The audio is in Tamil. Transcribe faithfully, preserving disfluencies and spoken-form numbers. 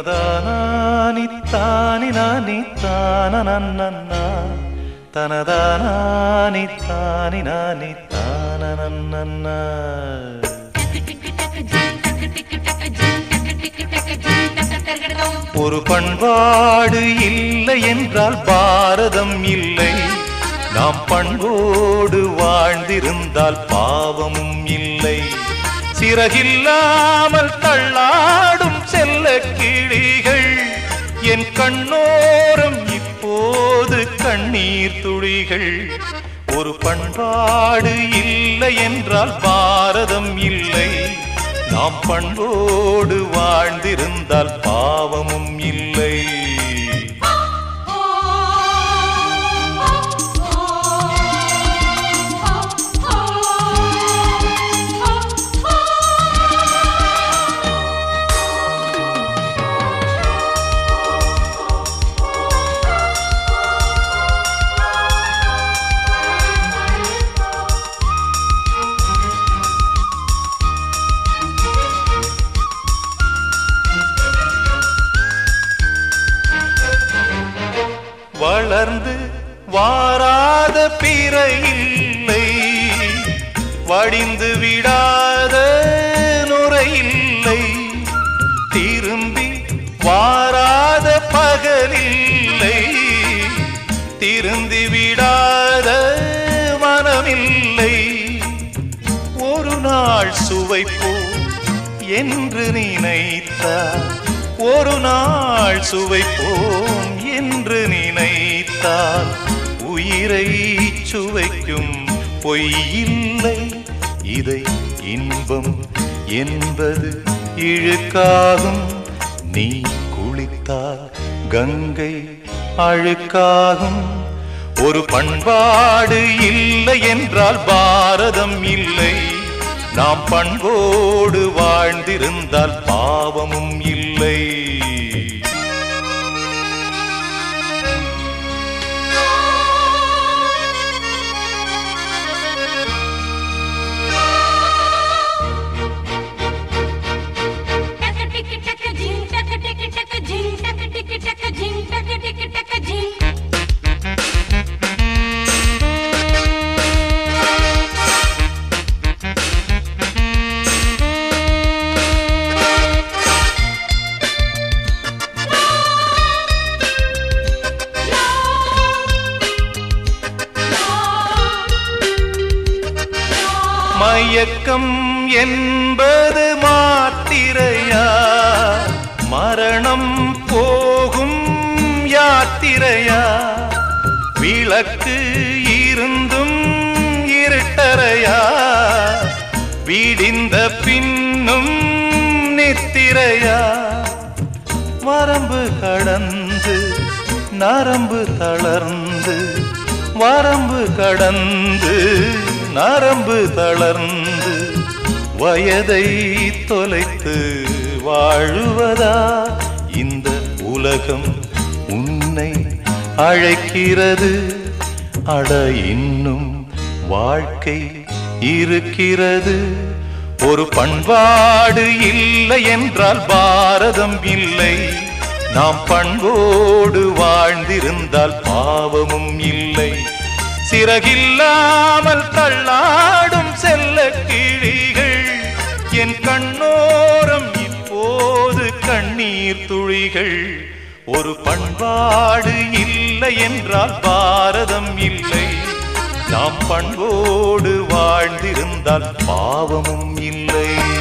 தனதானி தானி நானி தானநன்னா தனதானி தானி நானி தானநன்னா. ஒரு பண்பாடு இல்லை என்றால் பாரதம் இல்லை. நாம் பண்போடு வாழ்ந்திருந்தால் பாவமும் இல்லை. சிறகில்லாமல் தள்ளாடும் செல்ல கிளிகள் என் கண்ணோரம் இப்போது கண்ணீர் துளிகள். ஒரு பண்பாடு இல்லை என்றால் பாரதம் இல்லை. நாம் பண்போடு வாழ்ந்திருந்தால் பாவமும் இல்லை. வளர்ந்து வாராத பிறை இல்லை, வடிந்து விடாத நுரை இல்லை. திரும்பி வாராத பகலில்லை, திருந்தி விடாத மனமில்லை. ஒரு நாள் சுவைப்போ என்று நினைத்தார், ஒரு நாள் சுவைப்போம் என்று நினைத்தால் உயிரை சுவைக்கும் பொய்யில்லை. இதை இன்பம் என்பது இழுக்காகும். நீ குளித்தால் கங்கை அழுக்காகும். ஒரு பண்பாடு இல்லை என்றால் பாரதம் இல்லை. நாம் பண்போடு வாழ்ந்திருந்தால் பாவமும் இல்லை. மயக்கம் என்பது மாத்திரையா, மரணம் போகும் யாத்திரையா. விளக்கு இருந்தும் இருட்டறையா, விடிந்த பின்னும் நித்திரையா. வரம்பு கடந்து நரம்பு தளர்ந்து, வரம்பு கடந்து நரம்பு தளர்ந்து வயதை தொலைத்து வாழுவதா இந்த உலகம் உன்னை அழைக்கிறது. அட இன்னும் வாழ்க்கை இருக்கிறது. ஒரு பண்பாடு இல்லை என்றால் பாரதம் இல்லை. நாம் பண்போடு வாழ்ந்திருந்தால் பாவமும் இல்லை. சிறகில்லாமல் தள்ளாடும் செல்ல கிளிகள் என் கண்ணோரம் இப்போது கண்ணீர் துளிகள். ஒரு பண்பாடு இல்லை என்றால் பாரதம் இல்லை. நாம் பண்போடு வாழ்ந்திருந்தால் பாவமும் இல்லை.